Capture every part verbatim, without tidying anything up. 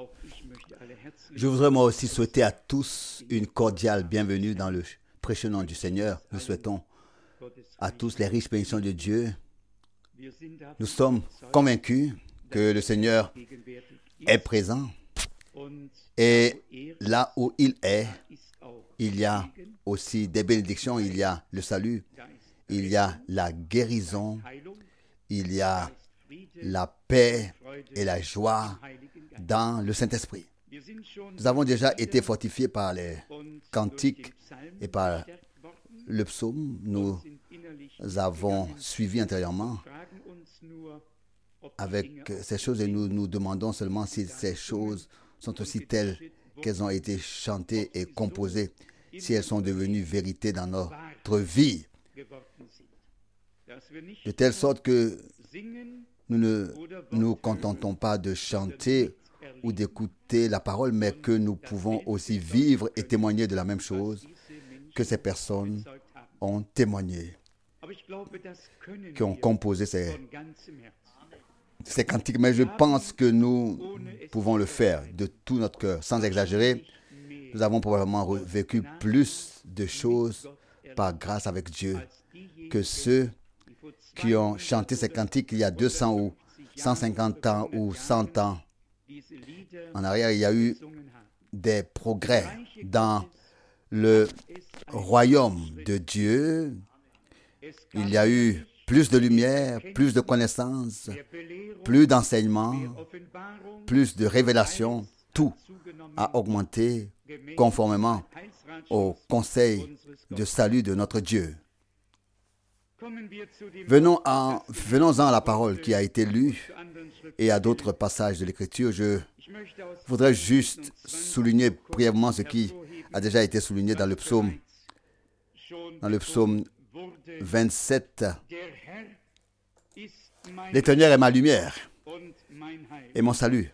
Je voudrais moi aussi souhaiter à tous une cordiale bienvenue dans le précieux nom du Seigneur. Nous souhaitons à tous les riches bénédictions de Dieu. Nous sommes convaincus que le Seigneur est présent et là où il est, il y a aussi des bénédictions, il y a le salut, il y a la guérison, il y a la paix et la joie dans le Saint-Esprit. Nous avons déjà été fortifiés par les cantiques et par le psaume. Nous avons suivi intérieurement avec ces choses et nous nous demandons seulement si ces choses sont aussi telles qu'elles ont été chantées et composées, si elles sont devenues vérité dans notre vie, de telle sorte que nous ne nous contentons pas de chanter ou d'écouter la parole, mais que nous pouvons aussi vivre et témoigner de la même chose que ces personnes ont témoigné, qui ont composé ces, ces cantiques. Mais je pense que nous pouvons le faire de tout notre cœur, sans exagérer. Nous avons probablement vécu plus de choses par grâce avec Dieu que ceux qui ont chanté ces cantiques il y a deux cents ou cent cinquante ans ou cent ans en arrière. Il y a eu des progrès dans le royaume de Dieu. Il y a eu plus de lumière, plus de connaissances, plus d'enseignements, plus de révélations. Tout a augmenté conformément au conseil de salut de notre Dieu. Venons en, venons-en à la parole qui a été lue et à d'autres passages de l'Écriture. Je voudrais juste souligner brièvement ce qui a déjà été souligné dans le psaume, dans le psaume vingt-sept. L'Éternel est ma lumière et mon salut.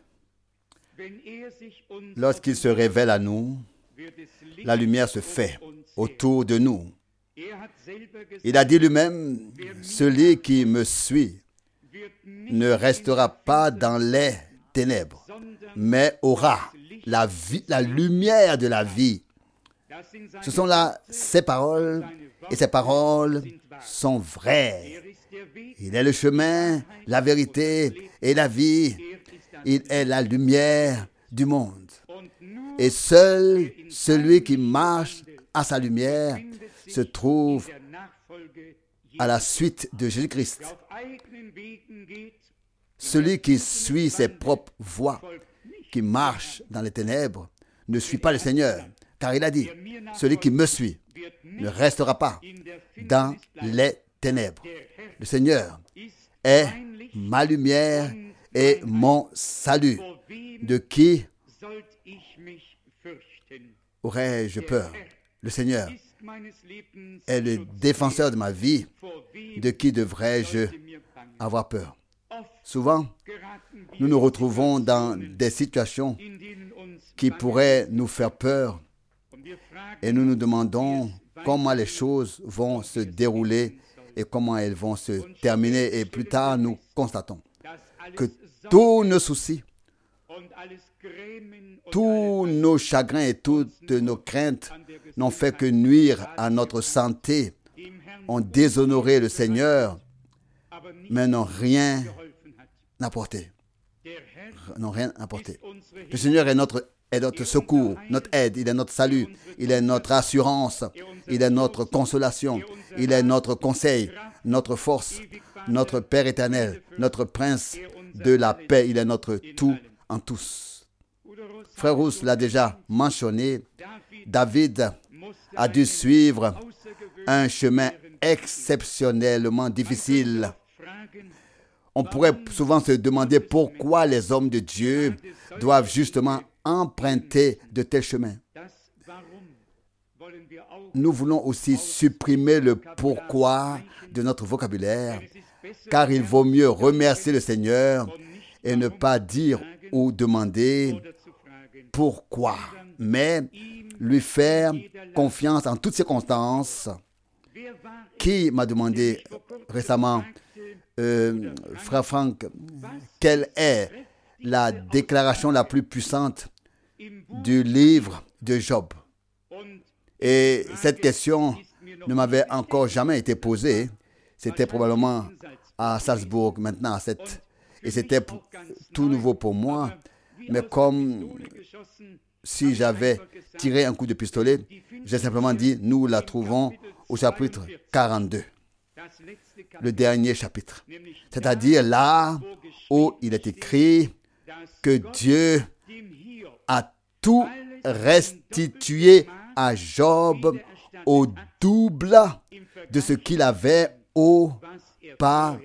Lorsqu'il se révèle à nous, la lumière se fait autour de nous. Il a dit lui-même, celui qui me suit ne restera pas dans les ténèbres, mais aura la vie, la lumière de la vie. Ce sont là ses paroles, et ces paroles sont vraies. Il est le chemin, la vérité et la vie. Il est la lumière du monde. Et seul celui qui marche à sa lumière se trouve à la suite de Jésus-Christ. Celui qui suit ses propres voies, qui marche dans les ténèbres, ne suit pas le Seigneur. Car il a dit, celui qui me suit ne restera pas dans les ténèbres. Le Seigneur est ma lumière et mon salut. De qui aurais-je peur? Le Seigneur est le défenseur de ma vie. De qui devrais-je avoir peur? Souvent, nous nous retrouvons dans des situations qui pourraient nous faire peur et nous nous demandons comment les choses vont se dérouler et comment elles vont se terminer. Et plus tard, nous constatons que tous nos soucis, tous nos chagrins et toutes nos craintes n'ont fait que nuire à notre santé, ont déshonoré le Seigneur, mais n'ont rien apporté. N'ont rien apporté. Le Seigneur est notre, est notre secours, notre aide, il est notre salut, il est notre assurance, il est notre consolation, il est notre conseil, notre force, notre Père éternel, notre Prince de la paix, il est notre tout en tous. Frère Rousse l'a déjà mentionné, David a dû suivre un chemin exceptionnellement difficile. On pourrait souvent se demander pourquoi les hommes de Dieu doivent justement emprunter de tels chemins. Nous voulons aussi supprimer le pourquoi de notre vocabulaire, car il vaut mieux remercier le Seigneur et ne pas dire ou demander pourquoi, mais lui faire confiance en toutes circonstances. Qui m'a demandé récemment, euh, Frère Franck, quelle est la déclaration la plus puissante du livre de Job. Et cette question ne m'avait encore jamais été posée. C'était probablement à Salzbourg, maintenant à cette... Et c'était tout nouveau pour moi. Mais comme si j'avais tiré un coup de pistolet, j'ai simplement dit, nous la trouvons au chapitre quarante-deux, le dernier chapitre. C'est-à-dire là où il est écrit que Dieu a tout restitué à Job au double de ce qu'il avait auparavant.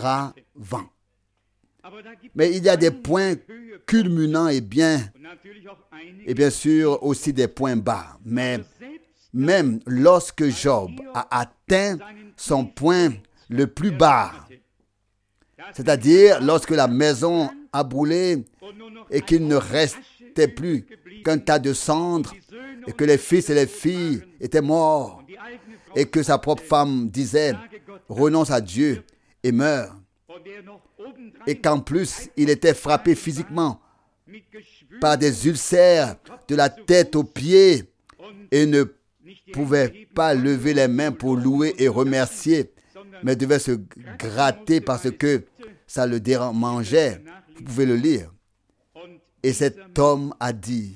Mais il y a des points culminants et bien, et bien sûr aussi des points bas. Mais même lorsque Job a atteint son point le plus bas, c'est-à-dire lorsque la maison a brûlé et qu'il ne restait plus qu'un tas de cendres et que les fils et les filles étaient morts et que sa propre femme disait « renonce à Dieu et meurt » et qu'en plus il était frappé physiquement par des ulcères de la tête aux pieds et ne pouvait pas lever les mains pour louer et remercier, mais devait se gratter parce que ça le dérangeait. Vous pouvez le lire. Et cet homme a dit,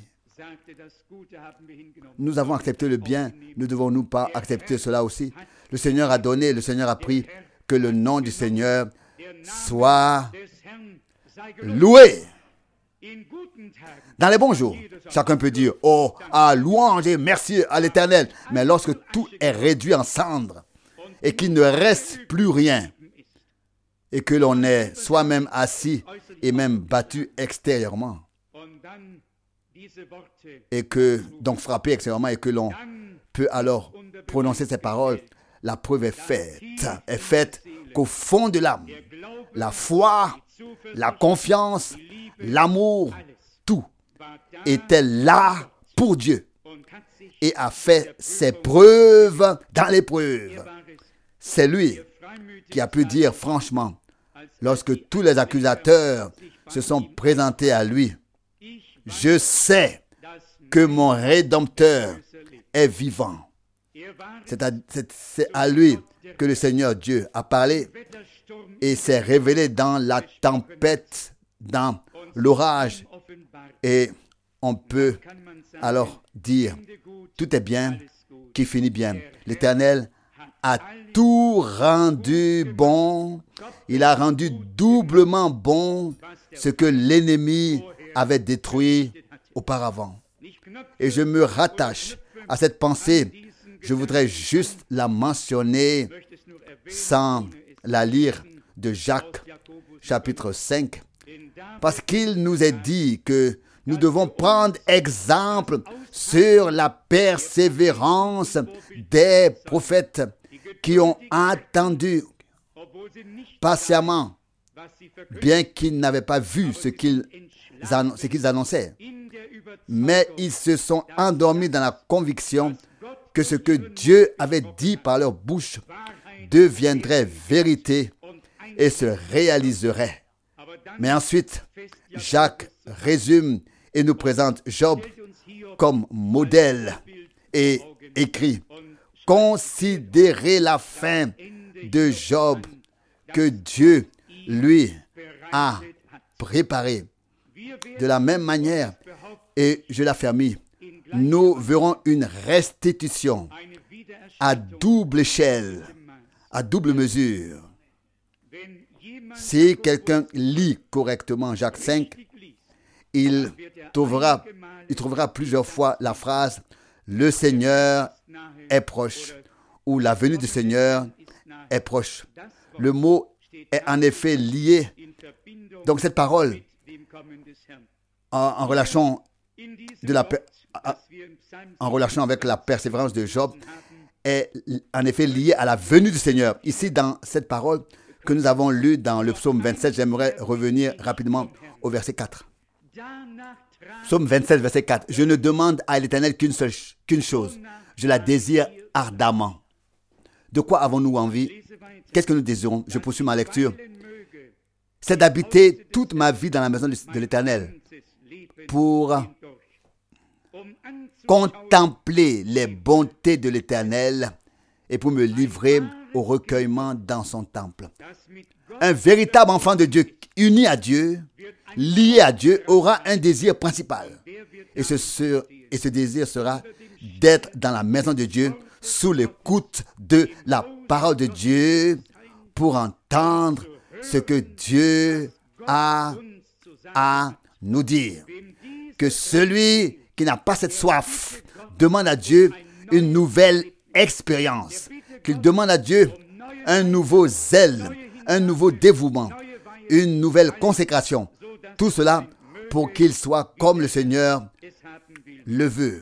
nous avons accepté le bien, ne devons-nous pas accepter cela aussi? Le Seigneur a donné, le Seigneur a pris, que le nom du Seigneur soit loué. Dans les bons jours, chacun peut dire, oh, ah, louange et merci à l'Éternel. Mais lorsque tout est réduit en cendres et qu'il ne reste plus rien et que l'on est soi-même assis et même battu extérieurement et que, donc frappé extérieurement et que l'on peut alors prononcer ces paroles, la preuve est faite, est faite qu'au fond de l'âme, la foi, la confiance, l'amour, tout était là pour Dieu et a fait ses preuves dans l'épreuve. C'est lui qui a pu dire franchement, lorsque tous les accusateurs se sont présentés à lui, je sais que mon Rédempteur est vivant. C'est à, c'est, c'est à lui que le Seigneur Dieu a parlé et s'est révélé dans la tempête, dans l'orage. Et on peut alors dire, tout est bien qui finit bien. L'Éternel a tout rendu bon. Il a rendu doublement bon ce que l'ennemi avait détruit auparavant. Et je me rattache à cette pensée. Je voudrais juste la mentionner sans la lire de Jacques, chapitre cinq, parce qu'il nous est dit que nous devons prendre exemple sur la persévérance des prophètes qui ont attendu patiemment, bien qu'ils n'avaient pas vu ce qu'ils, ce qu'ils annonçaient. Mais ils se sont endormis dans la conviction que ce que Dieu avait dit par leur bouche deviendrait vérité et se réaliserait. Mais ensuite, Jacques résume et nous présente Job comme modèle et écrit « Considérez la fin de Job que Dieu lui a préparée. » De la même manière, et je l'affermis, nous verrons une restitution à double échelle, à double mesure. Si quelqu'un lit correctement Jacques cinq, il trouvera, il trouvera plusieurs fois la phrase « Le Seigneur est proche » ou « La venue du Seigneur est proche ». Le mot est en effet lié. Donc cette parole, en, en relation de la, en relation avec la persévérance de Job, est en effet liée à la venue du Seigneur. Ici, dans cette parole que nous avons lue dans le psaume vingt-sept, j'aimerais revenir rapidement au verset quatre. Psaume vingt-sept, verset quatre. Je ne demande à l'Éternel qu'une seule qu'une chose. Je la désire ardemment. De quoi avons-nous envie? Qu'est-ce que nous désirons? Je poursuis ma lecture. c'est d'habiter toute ma vie dans la maison de l'Éternel pour contempler les bontés de l'Éternel et pour me livrer au recueillement dans son temple. Un véritable enfant de Dieu, uni à Dieu, lié à Dieu, aura un désir principal. Et ce, ce, et ce désir sera d'être dans la maison de Dieu, sous l'écoute de la parole de Dieu, pour entendre ce que Dieu a à nous dire. Que celui qui n'a pas cette soif demande à Dieu une nouvelle expérience, qu'il demande à Dieu un nouveau zèle, un nouveau dévouement, une nouvelle consécration. Tout cela pour qu'il soit comme le Seigneur le veut.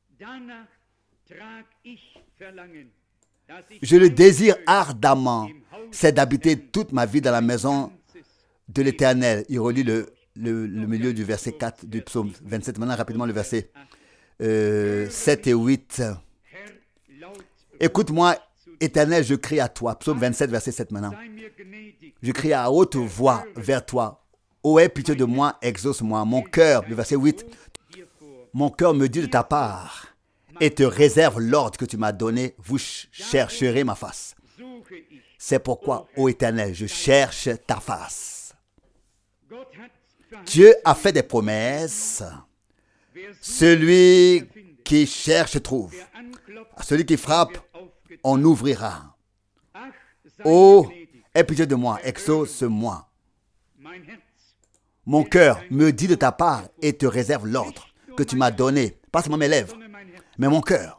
Je le désire ardemment, c'est d'habiter toute ma vie dans la maison de l'Éternel. Il relit le, le, le milieu du verset quatre du psaume vingt-sept. Maintenant, rapidement, le verset euh, sept et huit. Écoute-moi, Éternel, je crie à toi. Psaume vingt-sept, verset sept maintenant. Je crie à haute voix vers toi. Ô aie pitié de moi, exauce-moi. Mon cœur, le verset huit, mon cœur me dit de ta part et te réserve l'ordre que tu m'as donné. Vous chercherez ma face. C'est pourquoi, ô Éternel, je cherche ta face. Dieu a fait des promesses. Celui qui cherche trouve. À celui qui frappe, on ouvrira. Ô, aie pitié de moi, exauce-moi. Mon cœur me dit de ta part et te réserve l'ordre que tu m'as donné. Pas seulement mes lèvres, mais mon cœur.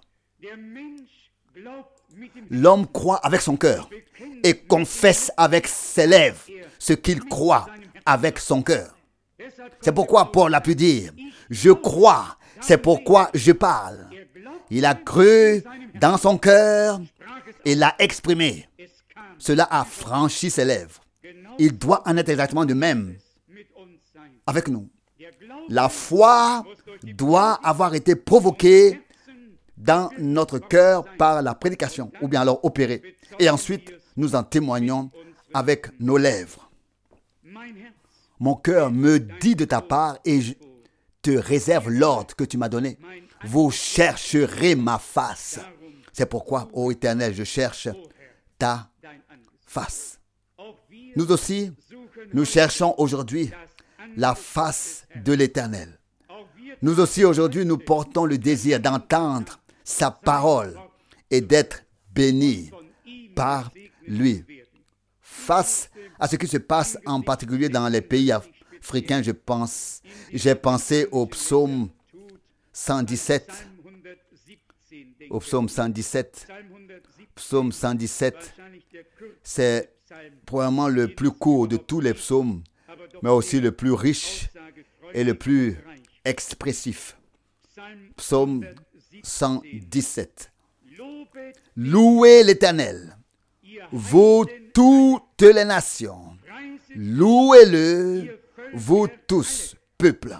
L'homme croit avec son cœur et confesse avec ses lèvres ce qu'il croit avec son cœur. C'est pourquoi Paul a pu dire, je crois, c'est pourquoi je parle. Il a cru dans son cœur et l'a exprimé. Cela a franchi ses lèvres. Il doit en être exactement de même avec nous. La foi doit avoir été provoquée dans notre cœur par la prédication, ou bien alors opérée. Et ensuite, nous en témoignons avec nos lèvres. Mon cœur me dit de ta part et je te réserve l'ordre que tu m'as donné. Vous chercherez ma face. C'est pourquoi, ô Éternel, je cherche ta face. Nous aussi, nous cherchons aujourd'hui la face de l'Éternel. Nous aussi, aujourd'hui, nous portons le désir d'entendre sa parole et d'être bénis par lui. Face à ce qui se passe en particulier dans les pays africains, je pense, j'ai pensé au psaume cent dix-sept. Au psaume cent dix-sept. Psaume cent dix-sept, c'est probablement le plus court de tous les psaumes, mais aussi le plus riche et le plus expressif. Psaume cent dix-sept. Louez l'Éternel, vous toutes les nations. Louez-le, vous tous, peuples.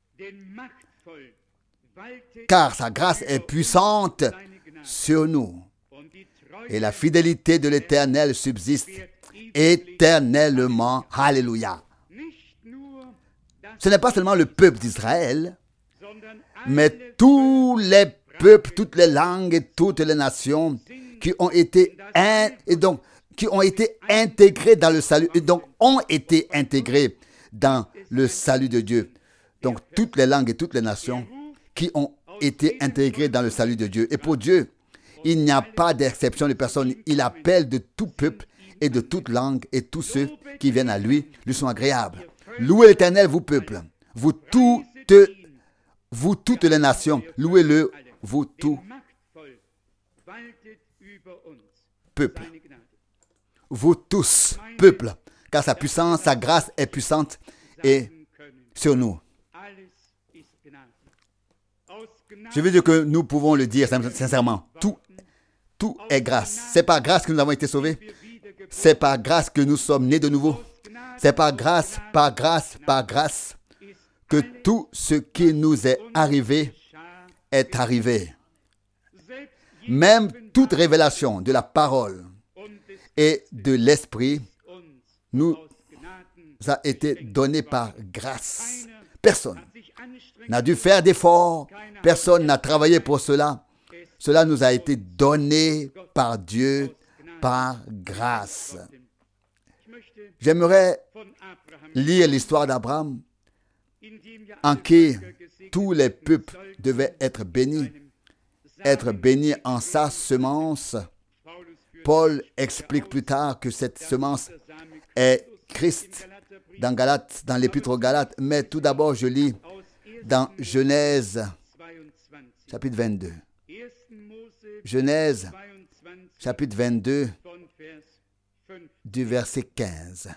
Car sa grâce est puissante sur nous. Et la fidélité de l'Éternel subsiste éternellement. Alléluia. Ce n'est pas seulement le peuple d'Israël, mais tous les peuples, toutes les langues et toutes les nations qui ont été, in, et donc, qui ont été intégrés dans le salut, et donc ont été intégrés dans le salut de Dieu. Donc toutes les langues et toutes les nations qui ont été intégrées dans le salut de Dieu. Et pour Dieu, il n'y a pas d'exception de personne. Il appelle de tout peuple et de toute langue, et tous ceux qui viennent à lui lui sont agréables. Louez l'Éternel, vous peuples, vous toutes, vous toutes les nations, louez-le, vous tous peuples. Vous tous, peuples, car sa puissance, sa grâce est puissante et sur nous. Je veux dire que nous pouvons le dire sincèrement. Tout, tout est grâce. C'est par grâce que nous avons été sauvés. C'est par grâce que nous sommes nés de nouveau. C'est par grâce, par grâce, par grâce que tout ce qui nous est arrivé est arrivé. Même toute révélation de la parole et de l'esprit nous a été donné par grâce. Personne n'a dû faire d'efforts, personne n'a travaillé pour cela. Cela nous a été donné par Dieu, par grâce. J'aimerais lire l'histoire d'Abraham, en qui tous les peuples devaient être bénis, être bénis en sa semence. Paul explique plus tard que cette semence est Christ dans Galates, dans l'épître aux Galates. Mais tout d'abord, je lis dans Genèse, chapitre vingt-deux. Genèse, chapitre vingt-deux, du verset quinze.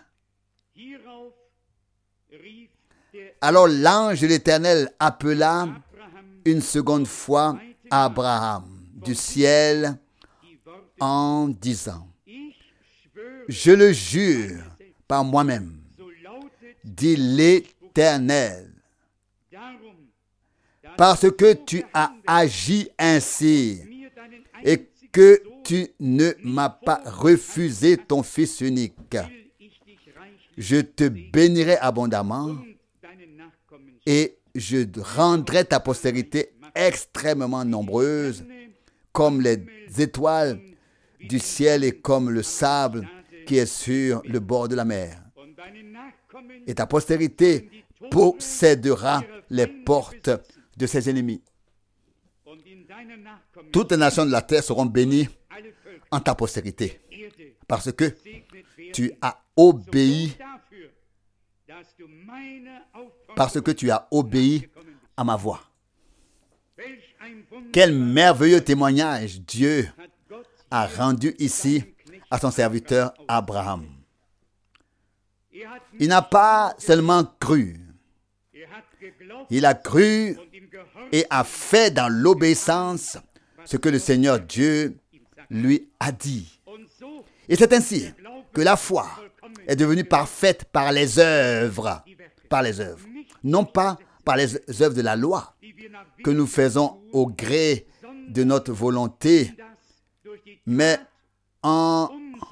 Alors l'ange de l'Éternel appela une seconde fois Abraham du ciel en disant, « Je le jure par moi-même, dit l'Éternel, parce que tu as agi ainsi et que tu ne m'as pas refusé ton fils unique. Je te bénirai abondamment et je rendrai ta postérité extrêmement nombreuse, comme les étoiles du ciel et comme le sable qui est sur le bord de la mer. Et ta postérité possédera les portes de ses ennemis. Toutes les nations de la terre seront bénies en ta postérité, parce que tu as obéi, parce que tu as obéi à ma voix. Quel merveilleux témoignage Dieu a rendu ici à son serviteur Abraham. Il n'a pas seulement cru, il a cru et a fait dans l'obéissance ce que le Seigneur Dieu lui a dit. Et c'est ainsi que la foi est devenue parfaite par les œuvres, par les œuvres, non pas par les œuvres de la loi que nous faisons au gré de notre volonté, mais en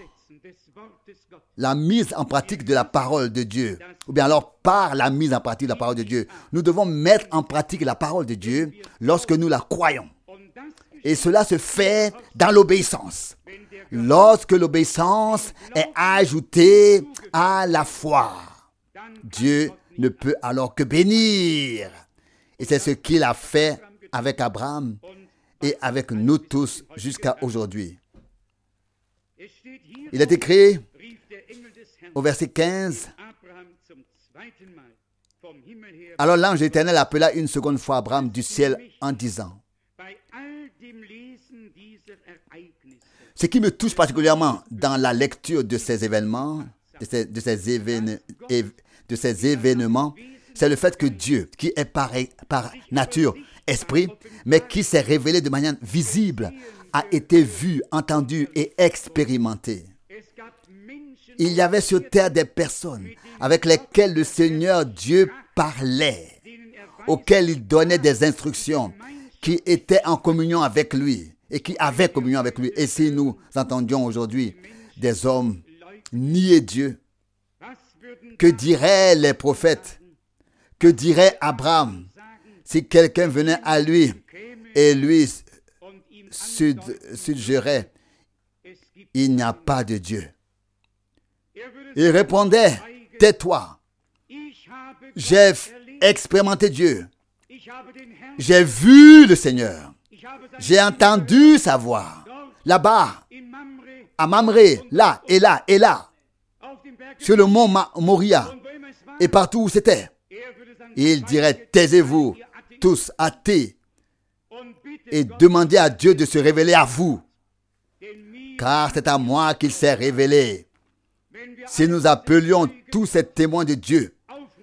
la mise en pratique de la parole de Dieu, ou bien alors par la mise en pratique de la parole de Dieu. Nous devons mettre en pratique la parole de Dieu lorsque nous la croyons. Et cela se fait dans l'obéissance. Lorsque l'obéissance est ajoutée à la foi, Dieu ne peut alors que bénir. Et c'est ce qu'il a fait avec Abraham et avec nous tous jusqu'à aujourd'hui. Il est écrit au verset quinze, « Alors l'ange de l'Éternel appela une seconde fois Abraham du ciel en disant, « Ce qui me touche particulièrement dans la lecture de ces événements, de ces, de ces, évén- de ces événements, c'est le fait que Dieu, qui est par, par nature esprit, mais qui s'est révélé de manière visible, a été vu, entendu et expérimenté. Il y avait sur terre des personnes avec lesquelles le Seigneur Dieu parlait, auxquelles il donnait des instructions, qui étaient en communion avec lui et qui avaient communion avec lui. Et si nous entendions aujourd'hui des hommes nier Dieu, que diraient les prophètes? Que dirait Abraham si quelqu'un venait à lui et lui suggérait, il n'y a pas de Dieu? Il répondait, tais-toi, j'ai expérimenté Dieu, j'ai vu le Seigneur, j'ai entendu sa voix, là-bas, à Mamré, là et là et là, sur le mont Moria, et partout où c'était. Il dirait, taisez-vous, tous athées, et demandez à Dieu de se révéler à vous, car c'est à moi qu'il s'est révélé. Si nous appelions tous ces témoins de Dieu,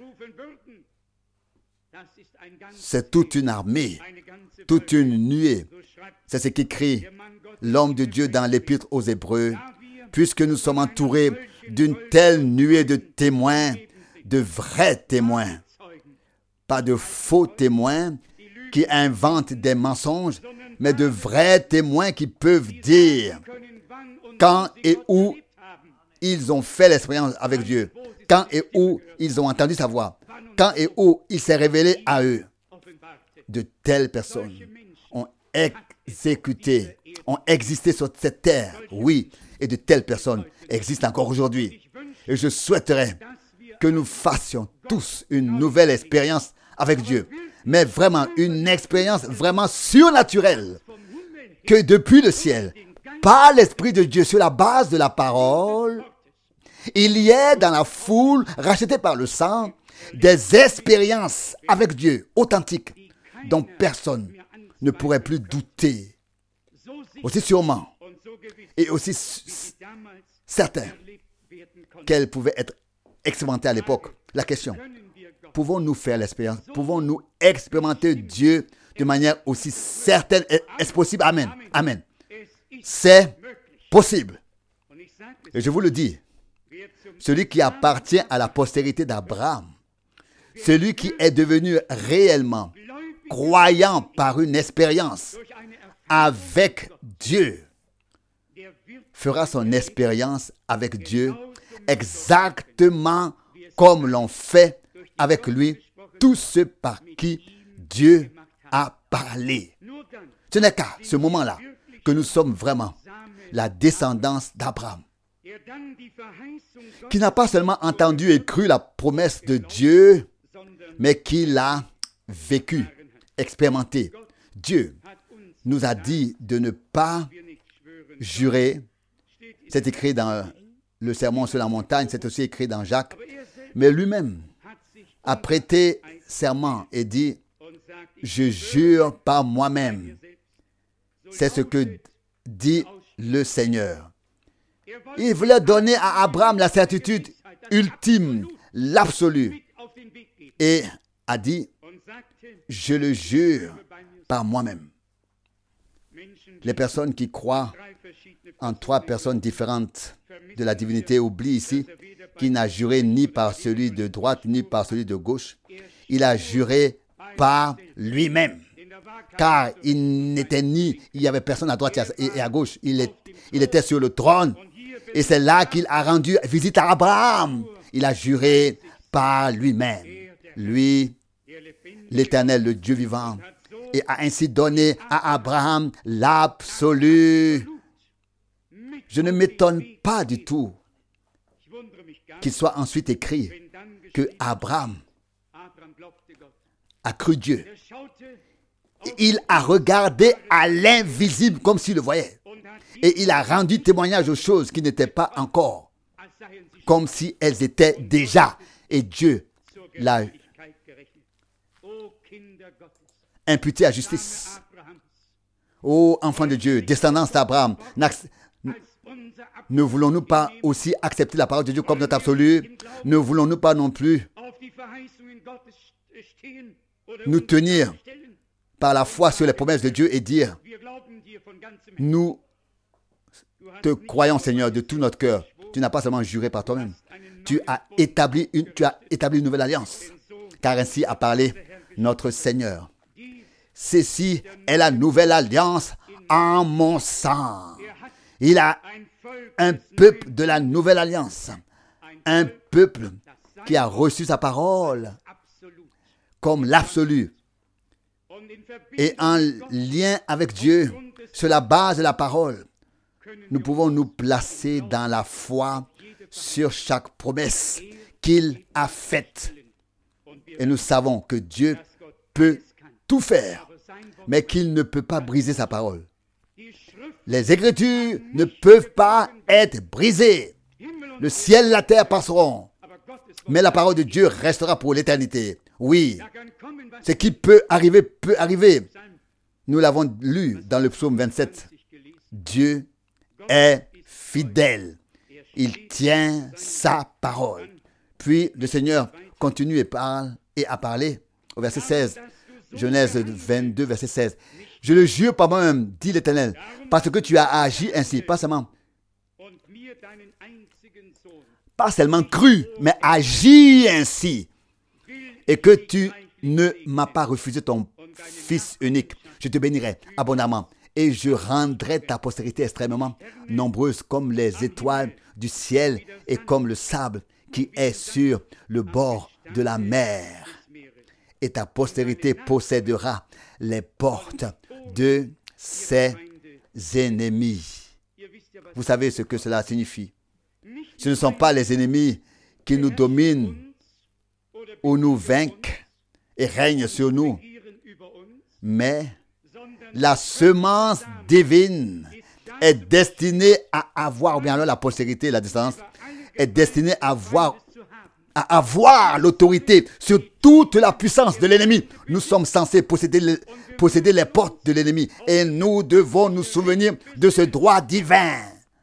c'est toute une armée, toute une nuée. C'est ce qu'écrit l'homme de Dieu dans l'Épître aux Hébreux. Puisque nous sommes entourés d'une telle nuée de témoins, de vrais témoins, pas de faux témoins qui inventent des mensonges, mais de vrais témoins qui peuvent dire quand et où ils ont fait l'expérience avec Dieu, quand et où ils ont entendu sa voix, quand et où il s'est révélé à eux. De telles personnes ont exécuté, ont existé sur cette terre, oui, et de telles personnes existent encore aujourd'hui. Et je souhaiterais que nous fassions tous une nouvelle expérience avec Dieu, mais vraiment une expérience vraiment surnaturelle, que depuis le ciel, par l'Esprit de Dieu, sur la base de la parole, il y ait dans la foule, rachetée par le sang, des expériences avec Dieu authentiques, dont personne ne pourrait plus douter, aussi sûrement et aussi certain qu'elles pouvaient être expérimentées à l'époque. La question, pouvons-nous faire l'expérience? Pouvons-nous expérimenter Dieu de manière aussi certaine? Est-ce possible? Amen. Amen. C'est possible. Et je vous le dis, celui qui appartient à la postérité d'Abraham, celui qui est devenu réellement croyant par une expérience avec Dieu, fera son expérience avec Dieu exactement comme l'ont fait avec lui tous ceux par qui Dieu a parlé. Ce n'est qu'à ce moment-là que nous sommes vraiment la descendance d'Abraham, qui n'a pas seulement entendu et cru la promesse de Dieu, mais qui l'a vécu, expérimenté. Dieu nous a dit de ne pas jurer. C'est écrit dans le sermon sur la montagne, c'est aussi écrit dans Jacques. Mais lui-même a prêté serment et dit, je jure par moi-même. C'est ce que dit le Seigneur. Il voulait donner à Abraham la certitude ultime, l'absolu. Et a dit, je le jure par moi-même. Les personnes qui croient en trois personnes différentes de la divinité oublient ici qu'il n'a juré ni par celui de droite ni par celui de gauche. Il a juré par lui-même. Car il n'était ni, il n'y avait personne à droite et à gauche. Il, est, il était sur le trône. Et c'est là qu'il a rendu visite à Abraham. Il a juré par lui-même. Lui, l'Éternel, le Dieu vivant, et a ainsi donné à Abraham l'absolu. Je ne m'étonne pas du tout qu'il soit ensuite écrit que Abraham a cru Dieu. Il a regardé à l'invisible comme s'il le voyait. Et il a rendu témoignage aux choses qui n'étaient pas encore, comme si elles étaient déjà. Et Dieu l'a imputé à justice. Ô enfant de Dieu, descendance d'Abraham, ne voulons-nous pas aussi accepter la parole de Dieu comme notre absolu? Ne voulons-nous pas non plus nous tenir par la foi sur les promesses de Dieu et dire, nous te croyons, Seigneur, de tout notre cœur. Tu n'as pas seulement juré par toi-même. Tu as établi une, tu as établi une nouvelle alliance. Car ainsi a parlé notre Seigneur. Ceci est la nouvelle alliance en mon sang. Il a un peuple de la nouvelle alliance. Un peuple qui a reçu sa parole comme l'absolu. Et en lien avec Dieu, sur la base de la parole, nous pouvons nous placer dans la foi sur chaque promesse qu'il a faite. Et nous savons que Dieu peut tout faire, mais qu'il ne peut pas briser sa parole. Les Écritures ne peuvent pas être brisées. Le ciel et la terre passeront, mais la parole de Dieu restera pour l'éternité. Oui, ce qui peut arriver, peut arriver. Nous l'avons lu dans le psaume vingt-sept. Dieu est fidèle. Il tient sa parole. Puis le Seigneur continue et parle et a parlé au verset seize. Genèse vingt-deux, verset seize. Je le jure par moi-même, dit l'Éternel, parce que tu as agi ainsi, pas seulement, pas seulement cru, mais agi ainsi, et que tu ne m'as pas refusé ton Fils unique. Je te bénirai abondamment et je rendrai ta postérité extrêmement nombreuse comme les étoiles du ciel et comme le sable qui est sur le bord de la mer. Et ta postérité possédera les portes de ses ennemis. Vous savez ce que cela signifie. Ce ne sont pas les ennemis qui nous dominent ou nous vainquent et règnent sur nous, mais la semence divine est destinée à avoir, ou bien alors la postérité, la descendance, est destinée à avoir, à avoir l'autorité sur toute la puissance de l'ennemi. Nous sommes censés posséder, le, posséder les portes de l'ennemi et nous devons nous souvenir de ce droit divin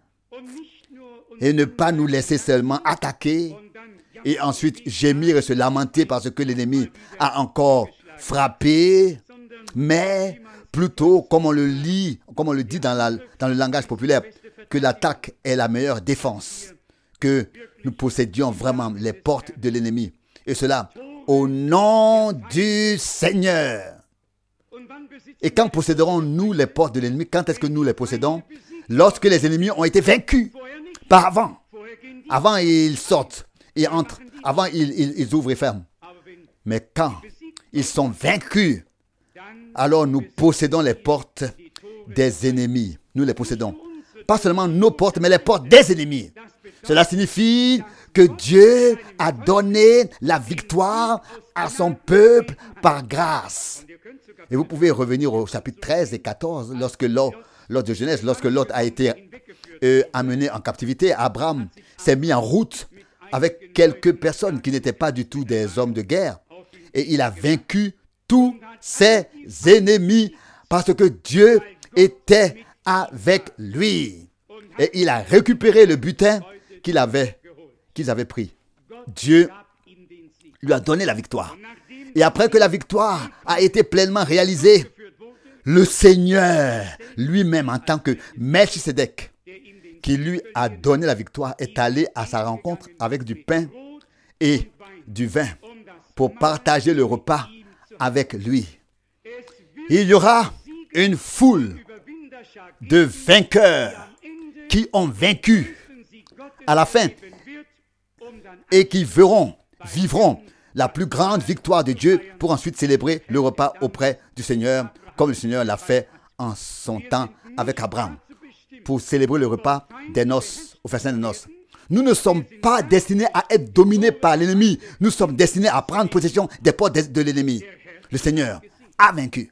et ne pas nous laisser seulement attaquer et ensuite gémir et se lamenter parce que l'ennemi a encore frappé, mais plutôt, comme on le lit, comme on le dit dans, la, dans le langage populaire, que l'attaque est la meilleure défense, que nous possédions vraiment les portes de l'ennemi. Et cela, au nom du Seigneur. Et quand posséderons-nous les portes de l'ennemi? Quand est-ce que nous les possédons? Lorsque les ennemis ont été vaincus. Par avant. Avant, ils sortent, ils entrent. Avant, ils, ils, ils ouvrent et ferment. Mais quand ils sont vaincus, alors nous possédons les portes des ennemis. Nous les possédons. Pas seulement nos portes, mais les portes des ennemis. Cela signifie que Dieu a donné la victoire à son peuple par grâce. Et vous pouvez revenir au chapitre treize et quatorze, lorsque Lot, Lot de Genèse, lorsque Lot a été euh, amené en captivité, Abraham s'est mis en route avec quelques personnes qui n'étaient pas du tout des hommes de guerre. Et il a vaincu tous ses ennemis parce que Dieu était avec lui. Et il a récupéré le butin qu'il avait, qu'ils avaient pris. Dieu lui a donné la victoire. Et après que la victoire a été pleinement réalisée, le Seigneur lui-même, en tant que Melchisédek, qui lui a donné la victoire, est allé à sa rencontre avec du pain et du vin pour partager le repas avec lui. Il y aura une foule de vainqueurs qui ont vaincu à la fin et qui verront, vivront la plus grande victoire de Dieu pour ensuite célébrer le repas auprès du Seigneur, comme le Seigneur l'a fait en son temps avec Abraham, pour célébrer le repas des noces, au festin des noces. Nous ne sommes pas destinés à être dominés par l'ennemi. Nous sommes destinés à prendre possession des portes de l'ennemi. Le Seigneur a vaincu.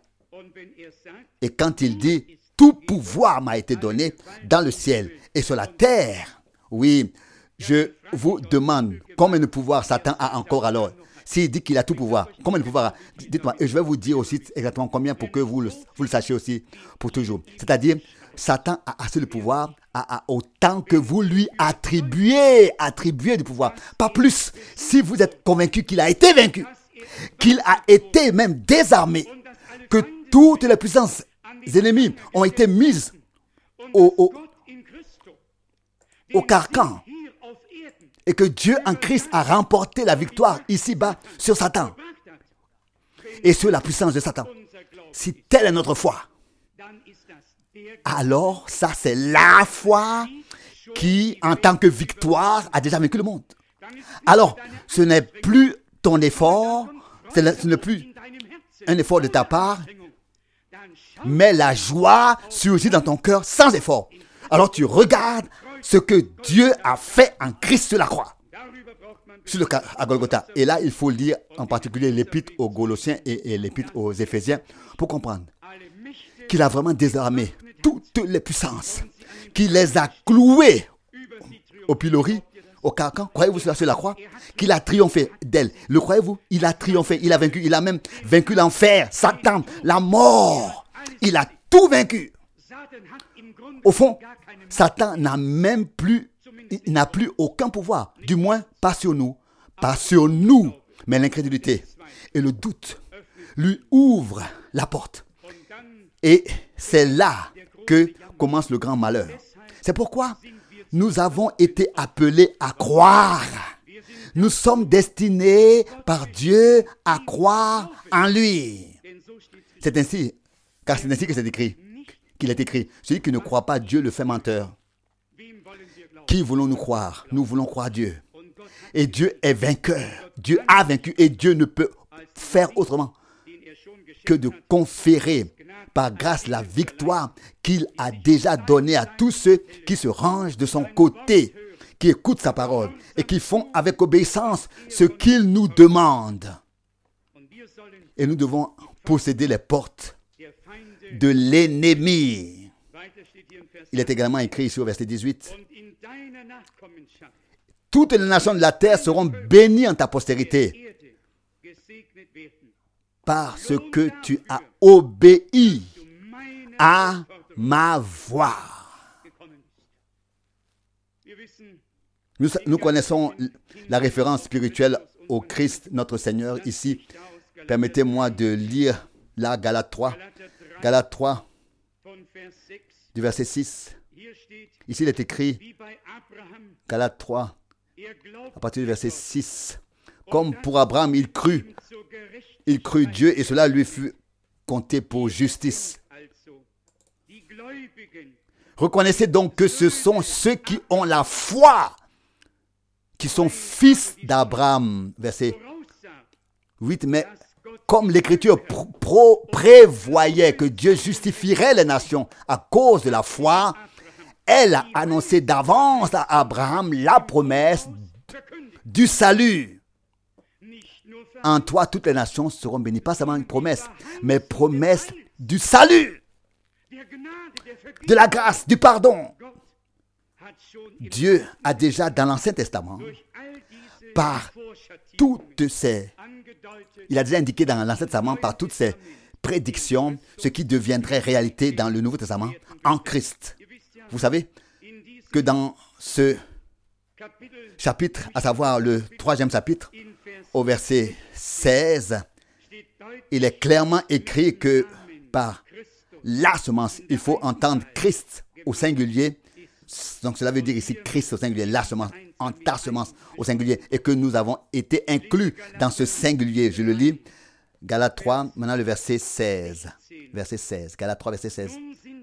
Et quand il dit, tout pouvoir m'a été donné dans le ciel et sur la terre. Oui, je vous demande combien de pouvoir Satan a encore alors. S'il dit qu'il a tout pouvoir, combien de pouvoir a? Dites-moi, et je vais vous dire aussi exactement combien pour que vous le, vous le sachiez aussi pour toujours. C'est-à-dire, Satan a assez de pouvoir à, à autant que vous lui attribuez, attribuez du pouvoir. Pas plus. Si vous êtes convaincu qu'il a été vaincu, qu'il a été même désarmé, que toutes les puissances ennemies ont été mises au, au, au carcan, et que Dieu en Christ a remporté la victoire ici-bas sur Satan et sur la puissance de Satan. Si telle est notre foi, alors ça c'est la foi qui, en tant que victoire, a déjà vaincu le monde. Alors, ce n'est plus ton effort, ce n'est plus un effort de ta part, mais la joie surgit dans ton cœur sans effort. Alors tu regardes ce que Dieu a fait en Christ sur la croix, sur le à Golgotha. Et là, il faut lire en particulier l'épître aux Colossiens et, et l'épître aux Éphésiens pour comprendre qu'il a vraiment désarmé toutes les puissances, qu'il les a clouées au pilori, au carcan. Croyez-vous cela sur la croix? Qu'il a triomphé d'elle. Le croyez-vous? Il a triomphé, il a vaincu, il a même vaincu l'enfer, Satan, la mort. Il a tout vaincu. Au fond, Satan n'a même plus, il n'a plus aucun pouvoir, du moins pas sur nous, pas sur nous, mais l'incrédulité et le doute lui ouvrent la porte. Et c'est là que commence le grand malheur. C'est pourquoi nous avons été appelés à croire. Nous sommes destinés par Dieu à croire en lui. C'est ainsi, car c'est ainsi que c'est écrit, qu'il est écrit, celui qui ne croit pas Dieu le fait menteur. Qui voulons-nous croire? Nous voulons croire Dieu. Et Dieu est vainqueur. Dieu a vaincu et Dieu ne peut faire autrement que de conférer par grâce la victoire qu'il a déjà donnée à tous ceux qui se rangent de son côté, qui écoutent sa parole et qui font avec obéissance ce qu'il nous demande. Et nous devons posséder les portes de l'ennemi. Il est également écrit ici au verset dix-huit. Toutes les nations de la terre seront bénies en ta postérité parce que tu as obéi à ma voix. Nous, nous connaissons la référence spirituelle au Christ, notre Seigneur, ici. Permettez-moi de lire là, Galates trois. Galates trois, du verset six. Ici, il est écrit, Galates trois, à partir du verset six. Comme pour Abraham, il crut. Il crut Dieu et cela lui fut compté pour justice. Reconnaissez donc que ce sont ceux qui ont la foi qui sont fils d'Abraham. Verset huit. Mais comme l'Écriture pro- pro- prévoyait que Dieu justifierait les nations à cause de la foi, elle a annoncé d'avance à Abraham la promesse du salut. En toi, toutes les nations seront bénies. Pas seulement une promesse, mais promesse du salut, de la grâce, du pardon. Dieu a déjà dans l'Ancien Testament, par toutes ces, il a déjà indiqué dans l'Ancien Testament, par toutes ces prédictions, ce qui deviendrait réalité dans le Nouveau Testament en Christ. Vous savez que dans ce chapitre, à savoir le troisième chapitre, au verset seize, il est clairement écrit que par la semence, il faut entendre Christ au singulier. Donc cela veut dire ici Christ au singulier, la semence, en ta semence au singulier, et que nous avons été inclus dans ce singulier. Je le lis, Galates trois, maintenant le verset seize. Verset seize, Galates trois, verset seize.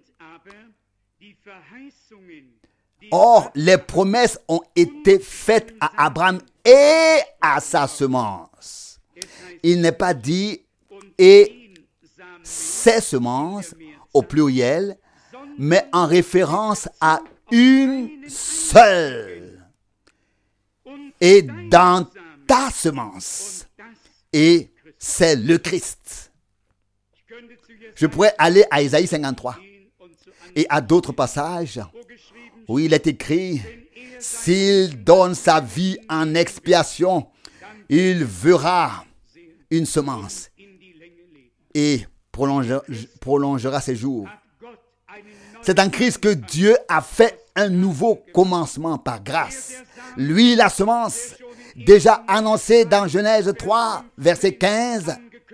Or, les promesses ont été faites à Abraham et à sa semence. Il n'est pas dit et ses semences au pluriel, mais en référence à une seule. Et dans ta semence, et c'est le Christ. Je pourrais aller à Ésaïe cinquante-trois et à d'autres passages où il est écrit, s'il donne sa vie en expiation, il verra une semence et prolongera, prolongera ses jours. C'est en Christ que Dieu a fait un nouveau commencement par grâce. Lui, la semence, déjà annoncée dans Genèse trois, verset quinze,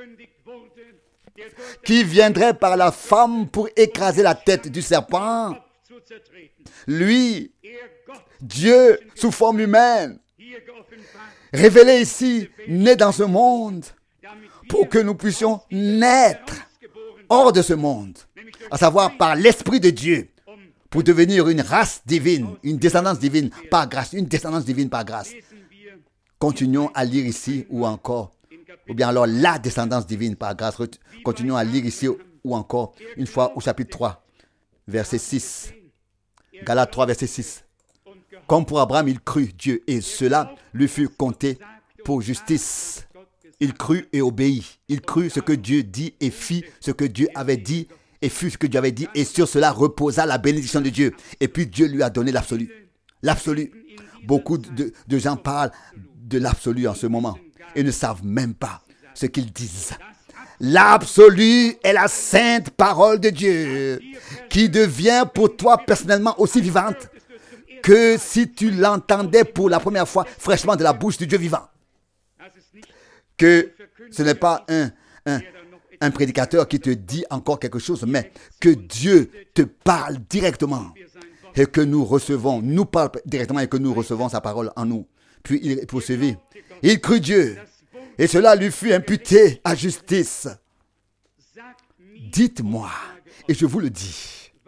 qui viendrait par la femme pour écraser la tête du serpent. Lui, Dieu sous forme humaine, révélé ici, né dans ce monde, pour que nous puissions naître hors de ce monde, à savoir par l'Esprit de Dieu, pour devenir une race divine, une descendance divine par grâce, une descendance divine par grâce. Continuons à lire ici ou encore, ou bien alors la descendance divine par grâce. Continuons à lire ici ou encore, une fois au chapitre trois, verset six. Galates trois, verset six. Comme pour Abraham, il crut Dieu et cela lui fut compté pour justice. Il crut et obéit. Il crut ce que Dieu dit et fit ce que Dieu avait dit et fut ce que Dieu avait dit. Et sur cela reposa la bénédiction de Dieu. Et puis Dieu lui a donné l'absolu. L'absolu. Beaucoup de, de gens parlent de l'absolu en ce moment et ne savent même pas ce qu'ils disent. L'absolu est la sainte parole de Dieu qui devient pour toi personnellement aussi vivante que si tu l'entendais pour la première fois fraîchement de la bouche du Dieu vivant. Que ce n'est pas un, un, un prédicateur qui te dit encore quelque chose, mais que Dieu te parle directement et que nous recevons, nous parle directement et que nous recevons sa parole en nous. Puis il poursuivit. Il crut Dieu et cela lui fut imputé à justice. Dites-moi, et je vous le dis,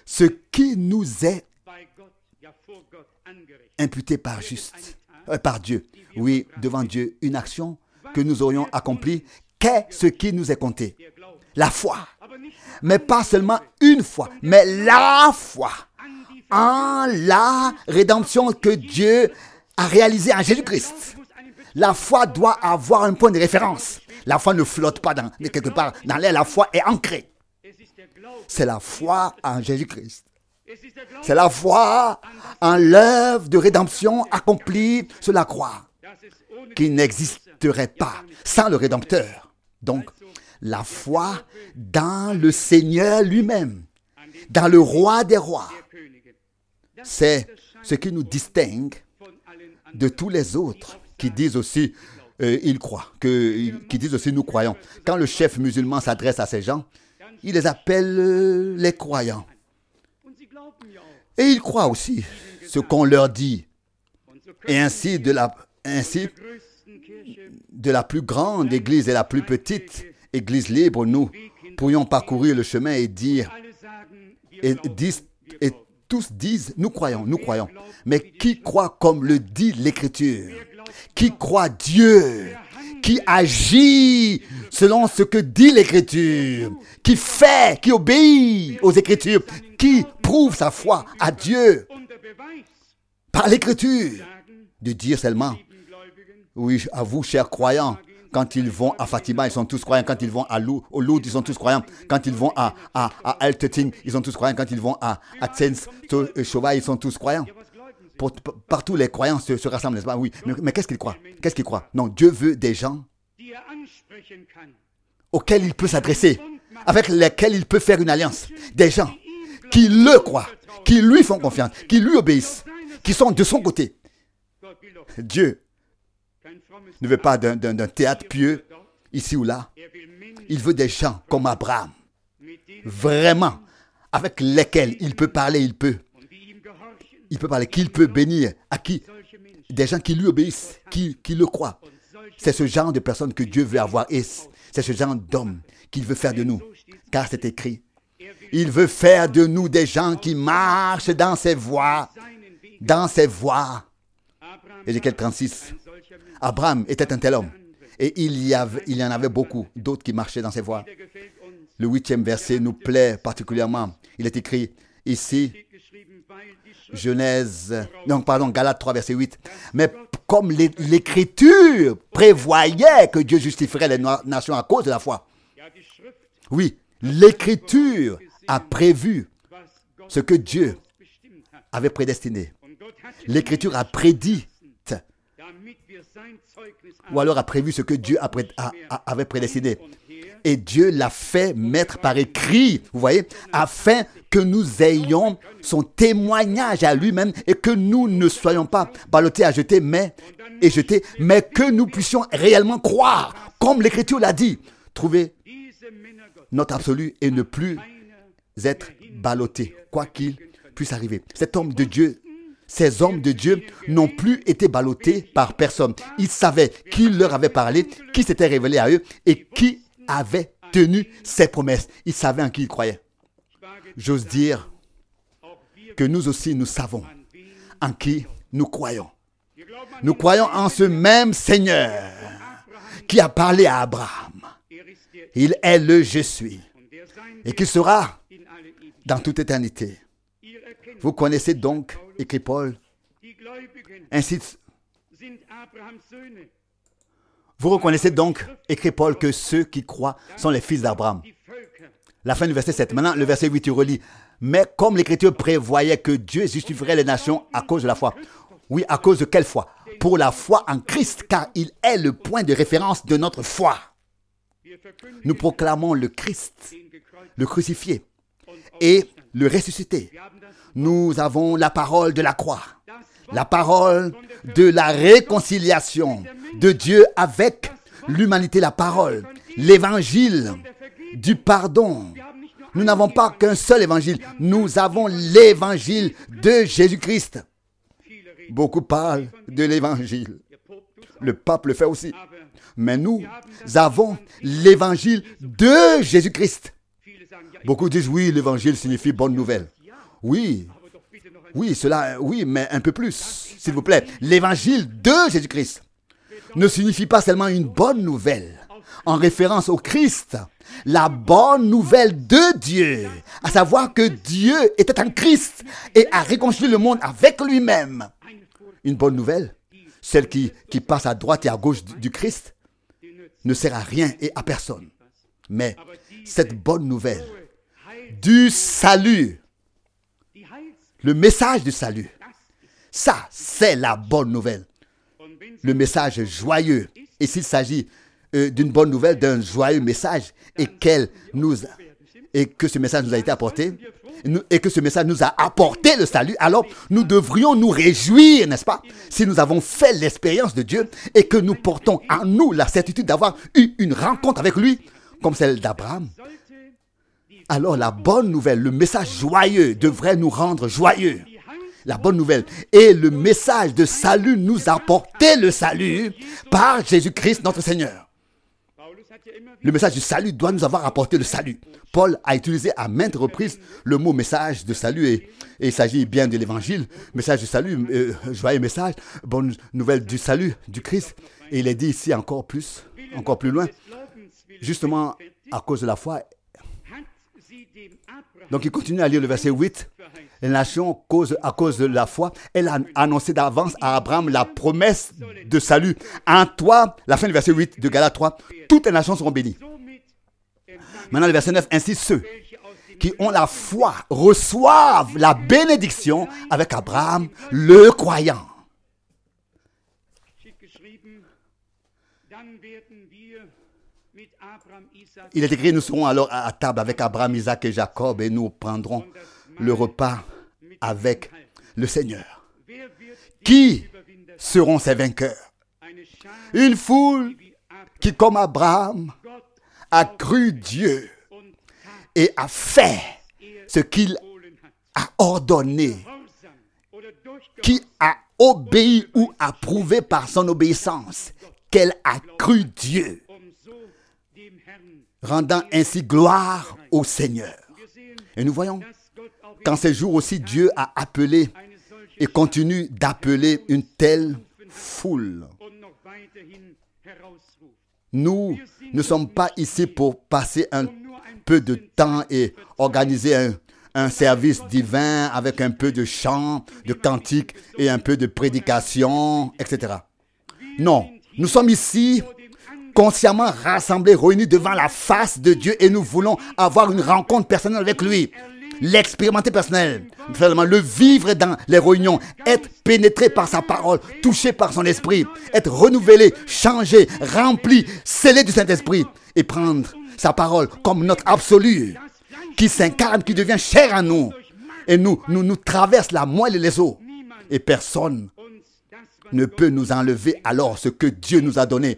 ce qui nous est imputé par juste, euh, par Dieu. Oui, devant Dieu, une action que nous aurions accomplie, qu'est ce qui nous est compté? La foi. Mais pas seulement une fois, mais la foi en la rédemption que Dieu a réalisée en Jésus-Christ. La foi doit avoir un point de référence. La foi ne flotte pas dans, quelque part dans l'air, la foi est ancrée. C'est la foi en Jésus-Christ. C'est la foi en l'œuvre de rédemption accomplie sur la croix, qui n'existerait pas sans le Rédempteur. Donc, la foi dans le Seigneur lui-même, dans le Roi des rois, c'est ce qui nous distingue de tous les autres qui disent aussi, euh, ils croient, que, qui disent aussi, nous croyons. Quand le chef musulman s'adresse à ces gens, il les appelle euh, les croyants. Et ils croient aussi ce qu'on leur dit. Et ainsi, de la, ainsi, de la plus grande église et la plus petite église libre, nous pourrions parcourir le chemin et dire, et, disent, et tous disent, nous croyons, nous croyons. Mais qui croit comme le dit l'Écriture? Qui croit Dieu? Qui agit selon ce que dit l'Écriture? Qui fait, qui obéit aux Écritures? Qui prouve sa foi à Dieu par l'Écriture? De dire seulement, oui, à vous, chers croyants, quand ils vont à Fatima, ils sont tous croyants. Quand ils vont à Lou, au Lourdes, ils sont tous croyants. Quand ils vont à, à, à Altötting, ils sont tous croyants. Quand ils vont à, à Tzens, Chauva, ils sont tous croyants. Pour, partout, les croyants se, se rassemblent, n'est-ce pas? Oui, mais, mais qu'est-ce qu'ils croient? Qu'est-ce qu'ils croient? Non, Dieu veut des gens auxquels il peut s'adresser, avec lesquels il peut faire une alliance. Des gens qui le croient, qui lui font confiance, qui lui obéissent, qui sont de son côté. Dieu ne veut pas d'un, d'un, d'un théâtre pieux, ici ou là. Il veut des gens comme Abraham, vraiment, avec lesquels il peut parler, il peut. Il peut parler, qu'il peut bénir, à qui? Des gens qui lui obéissent, qui, qui le croient. C'est ce genre de personnes que Dieu veut avoir et c'est ce genre d'hommes qu'il veut faire de nous. Car c'est écrit, il veut faire de nous des gens qui marchent dans ses voies, dans ses voies. Ézéchiel trente-six. Abraham était un tel homme et il y, avait, il y en avait beaucoup d'autres qui marchaient dans ses voies. Le huitième verset nous plaît particulièrement. Il est écrit ici, Genèse, non, pardon, Galates trois, verset huit. Mais comme l'Écriture prévoyait que Dieu justifierait les nations à cause de la foi. Oui, l'Écriture a prévu ce que Dieu avait prédestiné. L'Écriture a prédit, ou alors a prévu ce que Dieu a pré, a, a, avait prédestiné. Et Dieu l'a fait mettre par écrit, vous voyez, afin que nous ayons son témoignage à lui-même et que nous ne soyons pas ballottés à jeter, mais, et jeter, mais que nous puissions réellement croire, comme l'Écriture l'a dit. Trouver notre absolu et ne plus être ballottés, quoi qu'il puisse arriver. Cet homme de Dieu, ces hommes de Dieu n'ont plus été ballottés par personne. Ils savaient qui leur avait parlé, qui s'était révélé à eux et qui avait tenu ses promesses. Ils savaient en qui ils croyaient. J'ose dire que nous aussi, nous savons en qui nous croyons. Nous croyons en ce même Seigneur qui a parlé à Abraham. Il est le Je suis et qui sera dans toute éternité. Vous connaissez donc, écrit Paul, ainsi. Vous reconnaissez donc, écrit Paul, que ceux qui croient sont les fils d'Abraham. La fin du verset sept. Maintenant, le verset huit, il relit. Mais comme l'Écriture prévoyait que Dieu justifierait les nations à cause de la foi. Oui, à cause de quelle foi? Pour la foi en Christ, car il est le point de référence de notre foi. Nous proclamons le Christ, le crucifié et le ressuscité. Nous avons la parole de la croix, la parole de la réconciliation de Dieu avec l'humanité, la parole, l'évangile du pardon. Nous n'avons pas qu'un seul évangile, nous avons l'évangile de Jésus-Christ. Beaucoup parlent de l'évangile. Le pape le fait aussi. Mais nous avons l'évangile de Jésus-Christ. Beaucoup disent oui, l'évangile signifie bonne nouvelle. Oui, oui, cela, oui, mais un peu plus, s'il vous plaît. L'évangile de Jésus-Christ ne signifie pas seulement une bonne nouvelle en référence au Christ, la bonne nouvelle de Dieu, à savoir que Dieu était en Christ et a réconcilié le monde avec lui-même. Une bonne nouvelle, celle qui, qui passe à droite et à gauche du Christ, ne sert à rien et à personne. Mais cette bonne nouvelle du salut, le message du salut, ça, c'est la bonne nouvelle. Le message joyeux. Et s'il s'agit euh, d'une bonne nouvelle, d'un joyeux message, et, qu'elle nous, et que ce message nous a été apporté, nous, et que ce message nous a apporté le salut, alors nous devrions nous réjouir, n'est-ce pas, si nous avons fait l'expérience de Dieu et que nous portons en nous la certitude d'avoir eu une rencontre avec lui, comme celle d'Abraham. Alors la bonne nouvelle, le message joyeux devrait nous rendre joyeux. La bonne nouvelle et le message de salut nous apporter le salut par Jésus-Christ notre Seigneur. Le message du salut doit nous avoir apporté le salut. Paul a utilisé à maintes reprises le mot message de salut et, et il s'agit bien de l'évangile, message du salut, euh, joyeux message, bonne nouvelle du salut du Christ. Et il est dit ici encore plus, encore plus loin, justement à cause de la foi. Donc il continue à lire le verset huit. La nation, cause, à cause de la foi, elle a annoncé d'avance à Abraham la promesse de salut. En toi, la fin du verset huit de Galates trois, toutes les nations seront bénies. Maintenant le verset neuf, ainsi ceux qui ont la foi reçoivent la bénédiction avec Abraham, le croyant. Il est écrit, nous serons alors à table avec Abraham, Isaac et Jacob et nous prendrons le repas avec le Seigneur. Qui seront ces vainqueurs? Une foule qui, comme Abraham, a cru Dieu et a fait ce qu'il a ordonné, qui a obéi ou approuvé par son obéissance, qu'elle a cru Dieu, rendant ainsi gloire au Seigneur. Et nous voyons qu'en ces jours aussi, Dieu a appelé et continue d'appeler une telle foule. Nous ne sommes pas ici pour passer un peu de temps et organiser un, un service divin avec un peu de chant, de cantique et un peu de prédication, et cetera. Non, nous sommes ici consciemment rassemblés, réunis devant la face de Dieu et nous voulons avoir une rencontre personnelle avec lui. L'expérimenter personnel, le vivre dans les réunions, être pénétré par sa parole, touché par son esprit, être renouvelé, changé, rempli, scellé du Saint-Esprit et prendre sa parole comme notre absolu qui s'incarne, qui devient chair en nous et nous, nous, nous traverse la moelle et les os et personne ne peut nous enlever alors ce que Dieu nous a donné.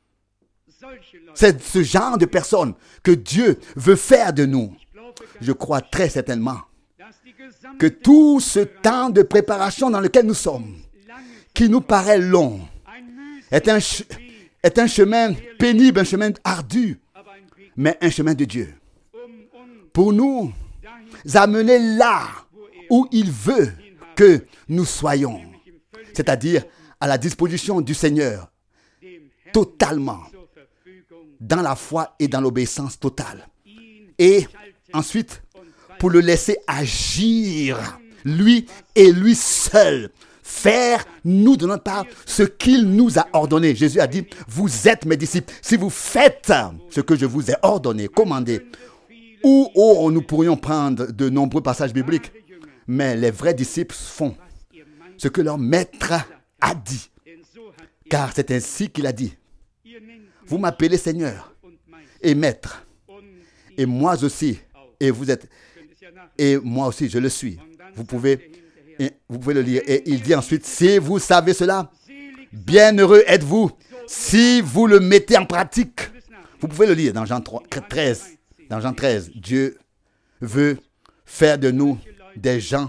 C'est ce genre de personnes que Dieu veut faire de nous. Je crois très certainement que tout ce temps de préparation dans lequel nous sommes, qui nous paraît long, est un, ch- est un chemin pénible, un chemin ardu, mais un chemin de Dieu. Pour nous amener là où il veut que nous soyons, c'est-à-dire à la disposition du Seigneur, totalement, dans la foi et dans l'obéissance totale. Et ensuite, pour le laisser agir, lui et lui seul, faire, nous, de notre part, ce qu'il nous a ordonné. Jésus a dit, vous êtes mes disciples, si vous faites ce que je vous ai ordonné, commandé. Ou oh, nous pourrions prendre de nombreux passages bibliques, mais les vrais disciples font ce que leur maître a dit, car c'est ainsi qu'il a dit. Vous m'appelez Seigneur et Maître, et moi aussi, et vous êtes, et moi aussi je le suis. Vous pouvez, vous pouvez le lire. Et il dit ensuite, si vous savez cela, bienheureux êtes-vous si vous le mettez en pratique. Vous pouvez le lire dans Jean treize. Dans Jean treize, Dieu veut faire de nous des gens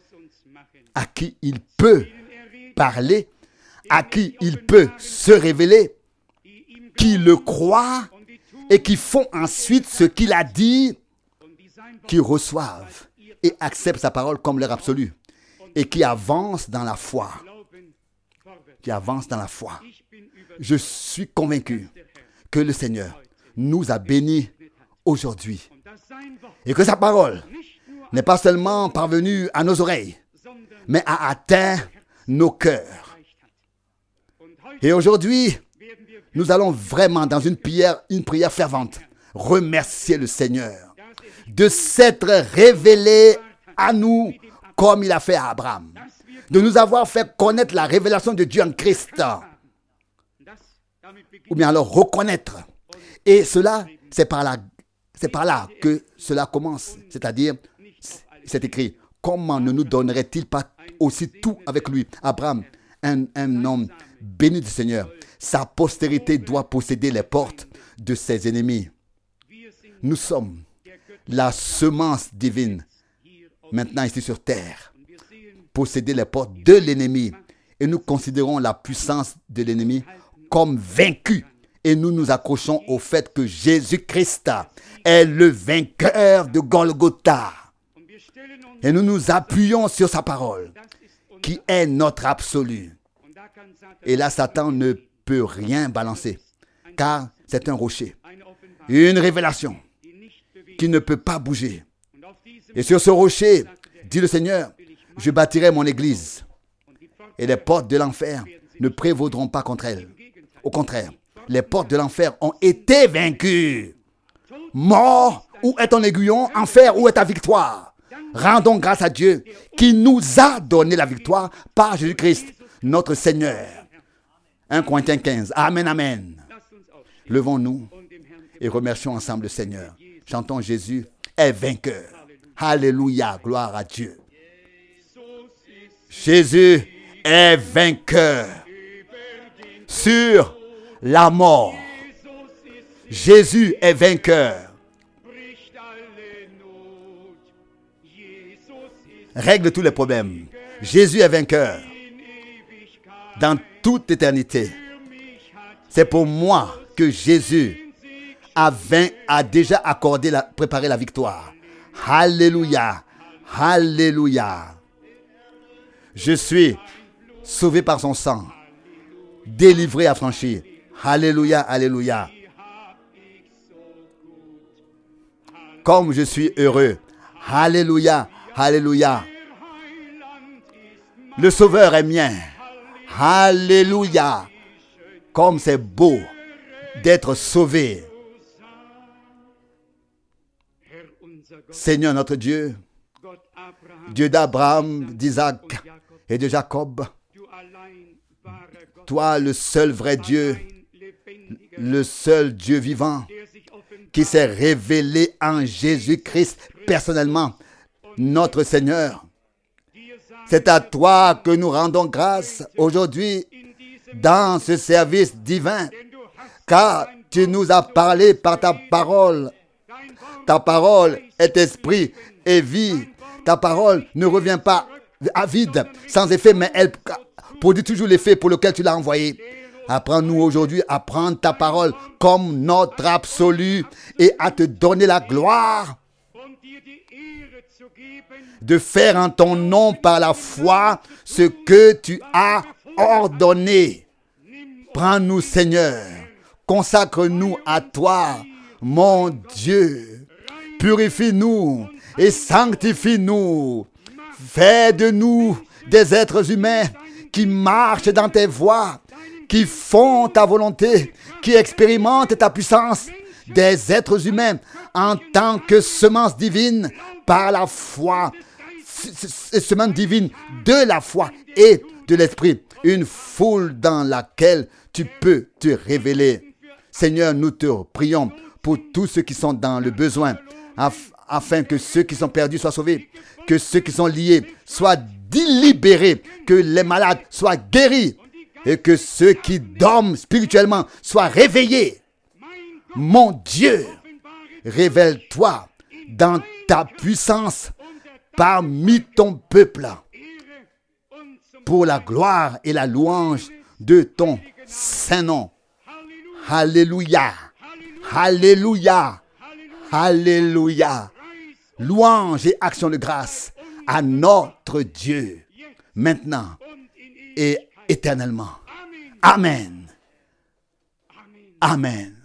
à qui il peut parler, à qui il peut se révéler, qui le croient et qui font ensuite ce qu'il a dit, qui reçoivent et acceptent sa parole comme leur absolu et qui avancent dans la foi. Qui avancent dans la foi. Je suis convaincu que le Seigneur nous a bénis aujourd'hui et que sa parole n'est pas seulement parvenue à nos oreilles, mais a atteint nos cœurs. Et aujourd'hui, nous allons vraiment dans une prière, une prière fervente, remercier le Seigneur de s'être révélé à nous comme il a fait à Abraham, de nous avoir fait connaître la révélation de Dieu en Christ, ou bien alors reconnaître. Et cela, c'est par là, c'est par là que cela commence, c'est-à-dire, c'est écrit, comment ne nous donnerait-il pas aussi tout avec lui? Abraham, un, un homme béni du Seigneur, sa postérité doit posséder les portes de ses ennemis. Nous sommes la semence divine, maintenant ici sur terre, posséder les portes de l'ennemi. Et nous considérons la puissance de l'ennemi comme vaincue. Et nous nous accrochons au fait que Jésus-Christ est le vainqueur de Golgotha. Et nous nous appuyons sur sa parole, qui est notre absolu. Et là, Satan ne peut rien balancer, car c'est un rocher, une révélation qui ne peut pas bouger. Et sur ce rocher, dit le Seigneur, je bâtirai mon église, et les portes de l'enfer ne prévaudront pas contre elle. Au contraire, les portes de l'enfer ont été vaincues. Mort, où est ton aiguillon? Enfer, où est ta victoire? Rendons grâce à Dieu qui nous a donné la victoire par Jésus-Christ, notre Seigneur. un Corinthiens quinze. Amen, amen. Levons-nous et remercions ensemble le Seigneur. Chantons Jésus est vainqueur. Alléluia, gloire à Dieu. Jésus est vainqueur sur la mort. Jésus est vainqueur. Règle tous les problèmes. Jésus est vainqueur. Dans toute éternité. C'est pour moi que Jésus a, vain, a déjà accordé, la, préparé la victoire. Alléluia. Alléluia. Je suis sauvé par son sang. Délivré, affranchi. Alléluia, alléluia. Comme je suis heureux. Alléluia, alléluia. Le Sauveur est mien. Alléluia. Comme c'est beau d'être sauvé. Seigneur notre Dieu, Dieu d'Abraham, d'Isaac et de Jacob, toi le seul vrai Dieu, le seul Dieu vivant, qui s'est révélé en Jésus-Christ personnellement, notre Seigneur. C'est à toi que nous rendons grâce aujourd'hui dans ce service divin, car tu nous as parlé par ta parole. Ta parole est esprit et vie. Ta parole ne revient pas à vide, sans effet, mais elle produit toujours l'effet pour lequel tu l'as envoyé. Apprends-nous aujourd'hui à prendre ta parole comme notre absolu et à te donner la gloire, de faire en ton nom par la foi ce que tu as ordonné. Prends-nous, Seigneur, consacre-nous à toi, mon Dieu. Purifie-nous et sanctifie-nous. Fais de nous des êtres humains qui marchent dans tes voies, qui font ta volonté, qui expérimentent ta puissance. Des êtres humains en tant que semence divine par la foi, semence divine de la foi et de l'esprit. Une foule dans laquelle tu peux te révéler. Seigneur, nous te prions pour tous ceux qui sont dans le besoin, af- afin que ceux qui sont perdus soient sauvés, que ceux qui sont liés soient libérés, que les malades soient guéris et que ceux qui dorment spirituellement soient réveillés. Mon Dieu, révèle-toi dans ta puissance parmi ton peuple pour la gloire et la louange de ton Saint-Nom. Alléluia, alléluia, alléluia. louange et action de grâce à notre Dieu, maintenant et éternellement. Amen. Amen.